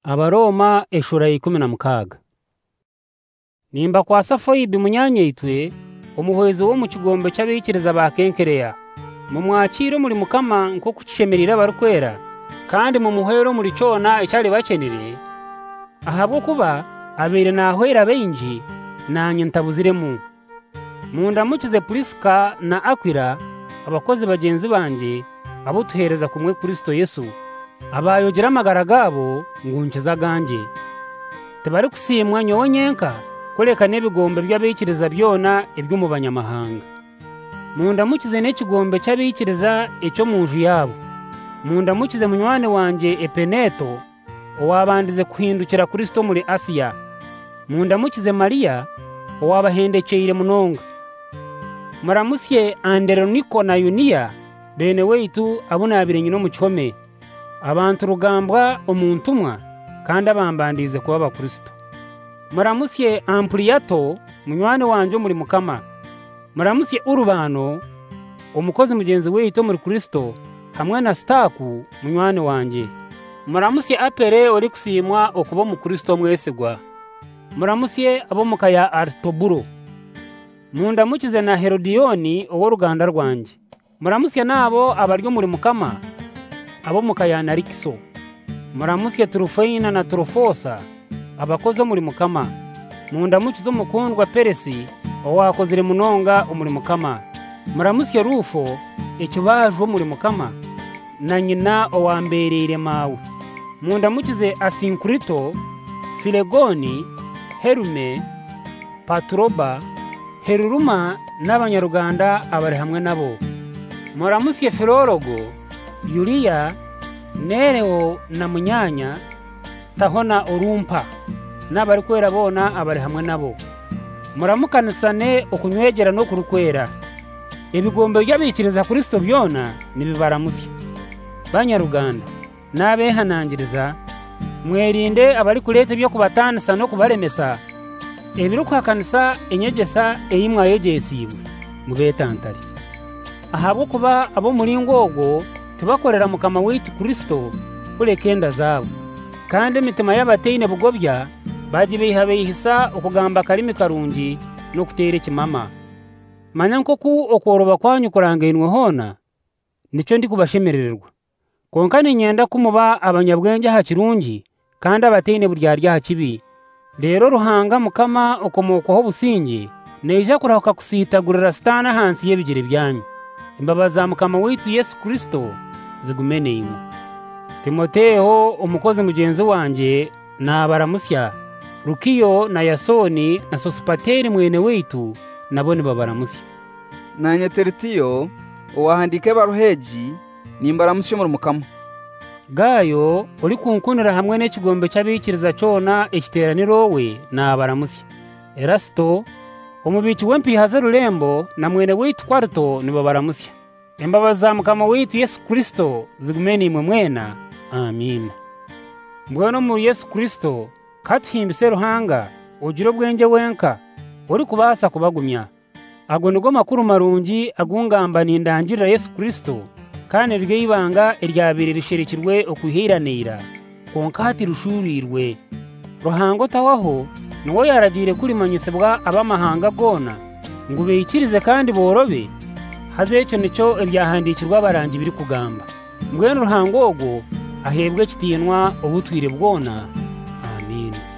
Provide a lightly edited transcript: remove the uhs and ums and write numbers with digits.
Abaroma eshura 16. Nimba kwa Safoibi munyanyeitwe umuhwezi wo mu kigombe cy'abikiriza ba Kenkereya mu mwakiro muri Mukama nko kucishemerera barukwera kandi mu muhero muri cona icyari bakenire ahabwo kuba abere nahwera benji nanye ntabuziremu mundamukize Priska na Aquila abakozi bagenzi banje abo tuhereza kumwe Kristo Yesu abayogera amagara gabo ngunkiza ganje tebari kusimwa nyowe nyenka koleka n'ebigombe by'abikiriza byona ibyo mu banyamahanga mundamukize n'ekigombe cy'abikiriza ecyo mu nju yabo mundamukize munywane wanje Epeneto owabandize kuhindukira Kristo muri Asiya mundamukize Maria owabahendekeire munonga muramusye Anderoniko na Yunia bene weitu abunabire nyino mu cyome abantu rugambwa omuntumwa kandi abambandize kuba abakristo muramusye Ampliato munywane wanje muri Mukama muramusye Urubano umukozi mugenzi weitu muri Kristo hamwe na Staku munywane wanje muramusye Apere ori kusimwa okuba mu Kristo mwesigwa muramusye abo mukaya Aristoburo mundamukize na Herodioni owo ruganda rwanje muramusye nabo abaryo muri Mukama abo mukaya Narikso muramusye Turufeina na Turufosa abakoze muri Mukama mundamukize umukundwa Peresi owakozire munonga umuri Mukama muramusye Rufo ekibajo muri Mukama na nyina owamberere mawe mundamukize Asinkrito Filegoni Herume Patroba Heruruma n'abanyaruganda abari hamwe nabo muramusye Filologo Yulia Nereo na Munyanya Tahona Orumpa n'abari kwera bona abari hamwe nabo muramukanisane okunywegera no kurukwera ebigombe by'abikiriza Kristo byona nibibaramusye banyaruganda nabehanangiriza mwerinde abari kulete byo kubatanisa no kubaremesa ebiruka kanisa enyegesa eyimwa yegesibwe mubetantari ahabo kuba abo muri ngogo tubakorera Mukama witu Kristo kulekenda zabo kandi imitima y'abateine bugobya bagibihabe ihisa okugamba kalimi karungi no kutere kimama manya nkoku okoroba kwanyu kurangainwe hona nico ndi kubashemerererwa konkani nyenda kumuba abanyabwenge hakirungi kandi abateine buryarya hakibi rero ruhanga Mukama okomokoho busingi neja kurahuka kusitagurira Satana hansi y'ebigire byanyu imbabaza Mukama witu Yesu Kristo zigumeneyimo Timoteo umukozi mugenzi wanje na baramusya Rukiyo na Yasoni na Sosipateri mwene weitu nabone babaramusya nanye Tertiyo owahandike baruheji nimbaramusyo muri Mukama Gayo uri kunkunira hamwe n'ekigombe cy'abikiriza cyona ekiteraniro we na baramusya Erasto umubiki w'empihaza Rurembo na mwene weitu Kwarto nibo baramusya imbabaza Mukama witu Yesu Kristo zigumeni mwe mwena amin mbwano mu Yesu Kristo katuhimbise ruhanga ugiro bwenge wenka uri kubasa kubagumya ago nigo makuru marungi agungamba nindangirira Yesu Kristo kandi ryo ibanga iryabiri rishirikirwe okuhiranira konkati rushurirwe ruhango tawaho nuwo yaragire kuri manyisebwa abamahanga gona ngo beyikirize kandi borobe haze icyo nicyo ibyahandikirwa barangi biri kugamba mbwene ruhango ogo ahebwe kitinwa obutwire bwona amin